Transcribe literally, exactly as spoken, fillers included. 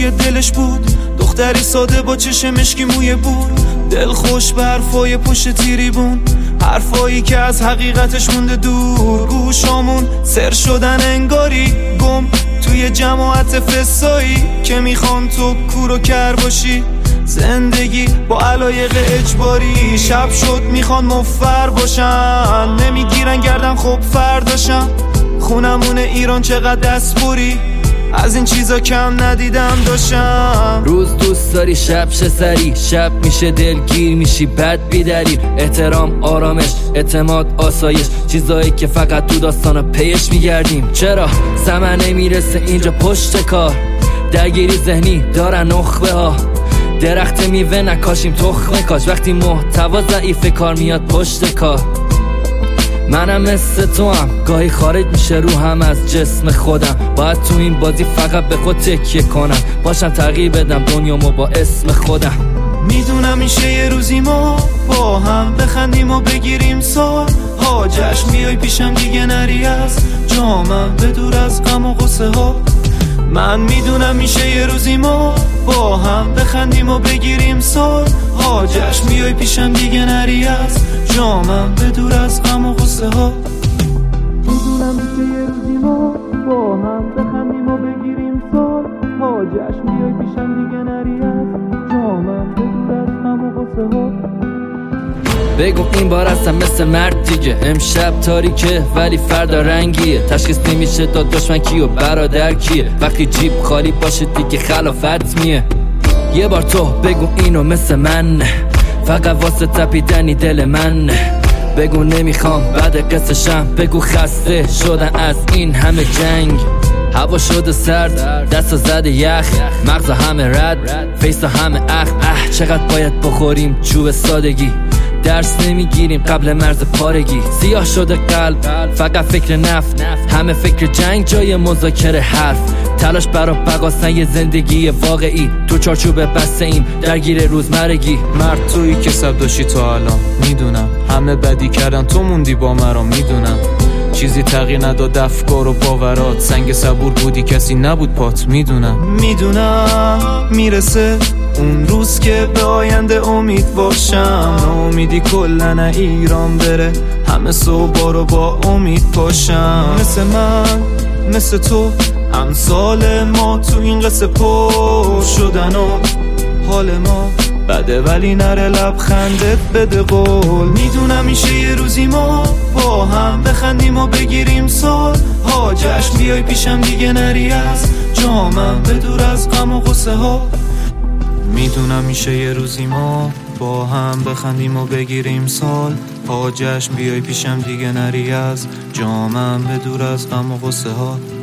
توی دلش بود، دختری ساده با چشم مشکی موی بود، دل خوش به حرفای پشت تیریبون، حرفایی که از حقیقتش مونده دور. گوشامون سر شدن انگاری گم توی جماعت فسایی که میخوان تو کور و کر باشی. زندگی با علایق اجباری، شب شد میخوان مفر باشن، نمیگیرن گردن خب فرداشن. خونمون ایران چقدر دستبری، از این چیزا کم ندیدم داشتم. روز دوست داری شب شه سری، شب میشه دلگیر میشی بد بیدری. احترام، آرامش، اعتماد، آسایش، چیزایی که فقط تو داستانا پیش میگردیم. چرا ثمر نمیرسه اینجا پشت کار؟ درگیری ذهنی دارن نخبه ها، درخت میوه نکاشیم تخمه کاش. وقتی محتوا ضعیف کار میاد پشت کار. منم مثل تو هم گاهی خارج میشه روحم از جسم خودم، باید تو این بازی فقط به خود تکیه کنم، باشم تغییر بدم دنیامو با اسم خودم. میدونم میشه یه روزی ما با هم بخندیم و بگیریم سال ها، جشن بیای پیشم دیگه نری از جامم به دور از غم و غصه ها. من میدونم میشه یه روزی ما با هم بخندیم و بگیریم سال ها، جشن بیای پیشم دیگه نری از جامم به دور از غم و غصه ها. میدونم میشه یه روزی ما با هم بخندیم و بگیریم سال ها، جشن بیای پیشم دیگه نری از جامم به دور از غم و غصه ها. بگو این بار هستم مثل مرد دیگه، امشب تاریکه ولی فردا رنگیه، تشخیص نمیشه داد دشمن کیه و برادر کیه، وقتی جیب خالی باشه دیگه خلافت میه. یه بار تو بگو اینو مثل من، فقط واسه تپیدنی دل من. بگو نمیخوام بعد قصه‌شم، بگو خسته شدن از این همه جنگ. هوا شده سرد، دستا زده یخ، مغزا همه رد، فیسا همه اخ. اه چقدر باید بخوریم چوب سادگی، درس نمیگیریم قبل مرز پارگی. سیاه شده قلب فقط فکر نفت، همه فکر جنگ جای مذاکره حرف. تلاش برا بقاسن یه زندگی واقعی، تو چارچوب بسته ایم درگیر روزمرگی. مرد تویی که سب داشتی تا الان، میدونم همه بدی کردن تو موندی با مرا، میدونم چیزی تغییر نداد افکار و باورات، سنگ صبور بودی کسی نبود پات، میدونم میدونم میرسه اون روز که به آینده امید باشم، امیدی کلن ایران بره، همه صبح رو با امید پاشم. مثل من مثل تو امثال ما تو این قصه پر شدن و حال ما بده ولی نره لبخندت بده قول. میدونم میشه یه روزی ما با هم بخندیم و بگیریم سال ها، جشن بیای پیشم دیگه نری از جامم به دور از غم و غصه ها. میدونم میشه یه روزی ما با هم بخندیم و بگیریم سال ها، جشن بیای پیشم دیگه نری از جامم به دور از غم و غصه ها.